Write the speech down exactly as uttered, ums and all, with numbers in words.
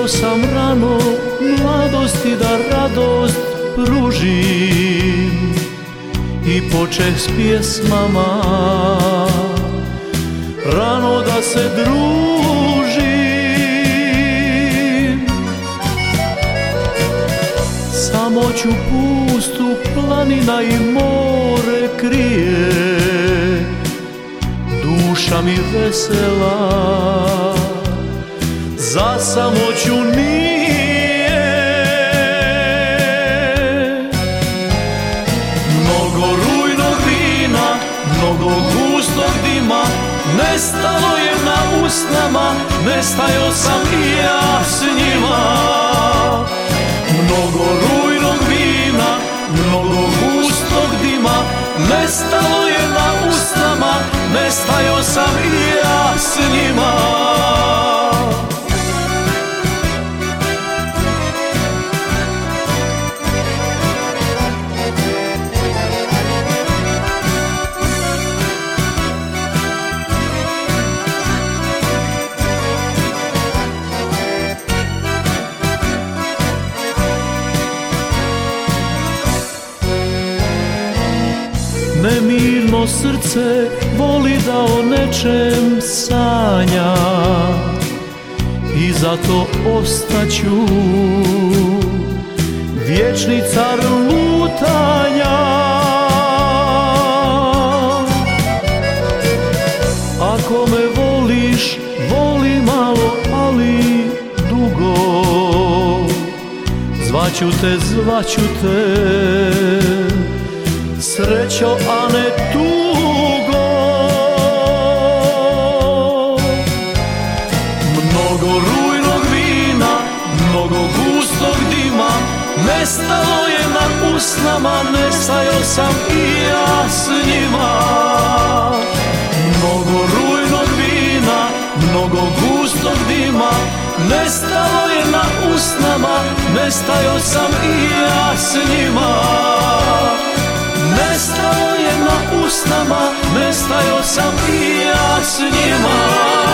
sam rano mladosti da radost pružim i počeh s pjesmama rano da se družim. Samoću pustu planina i more krije, duša mi vesela za samoću nije. Mnogo rujnog vina, mnogo gustog dima nestalo je na usnama, nestajao sam i ja s njima. Mnogo rujnog vina, mnogo gustog dima nestalo je na usnama, nestajao sam i ja s njima. Nemirno srce voli da o nečem sanja i zato ostaću vječni car lutanja. Ako me voliš, voli malo, ali dugo. Zvaću te, zvaću te, srećo, a ne tugo. Mnogo rujnog vina, mnogo gustog dima nestalo je na usnama, nestajao sam i ja s njima. Mnogo rujnog vina, mnogo gustog dima nestalo je na usnama, nestajao sam i ja s njima. Nestalo je na usnama, nestajao sam i ja s njima.